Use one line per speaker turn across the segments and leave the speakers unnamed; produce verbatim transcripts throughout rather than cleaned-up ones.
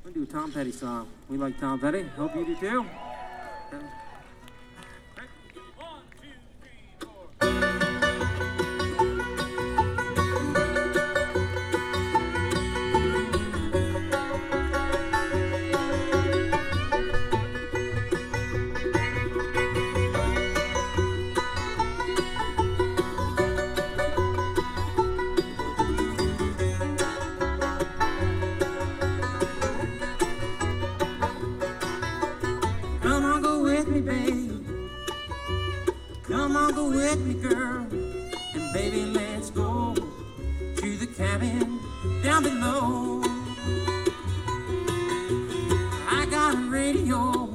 I'm gonna do a Tom Petty song. We like Tom Petty. Hope you do too. Come on, go with me, babe. Come on, go with me, girl. And baby, let's go to the cabin down below. I got a radio,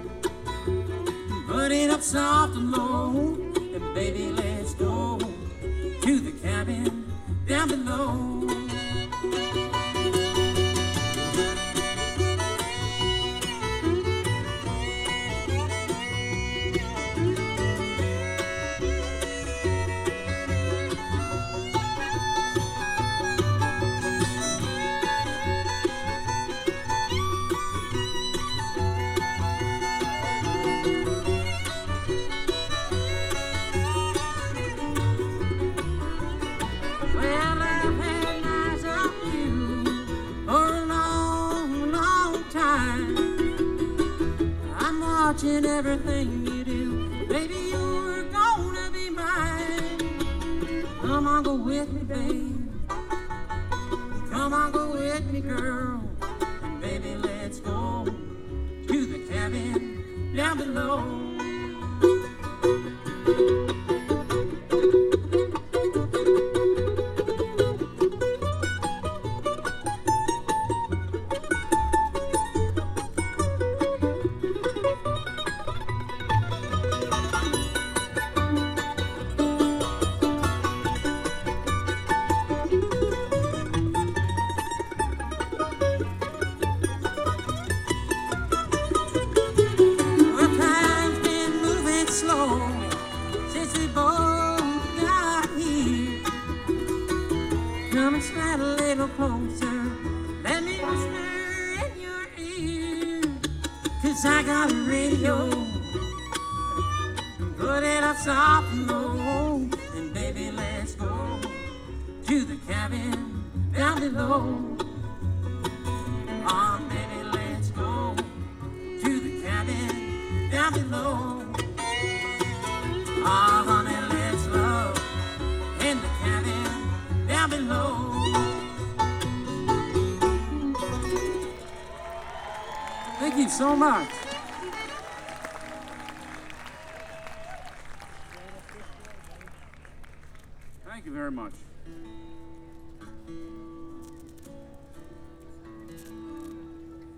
put it up soft and low. And baby, let's go to the cabin down below. Well, I've had eyes on you for a long, long time. I'm watching everything you do. Baby, you're gonna be mine. Come on, go with me, babe. Come on, go with me, girl. And baby, let's go to the cabin down below. Well, time's been moving slow since we both got here. Come and slide a little closer. Let me whisper in your ear. Cause I got a radio. Put it up soft and low. And baby, let's go to the cabin down below. Oh, baby, let's go to the cabin down below. Oh, honey, let's love in the cabin down below. Thank you so much. Thank you very much.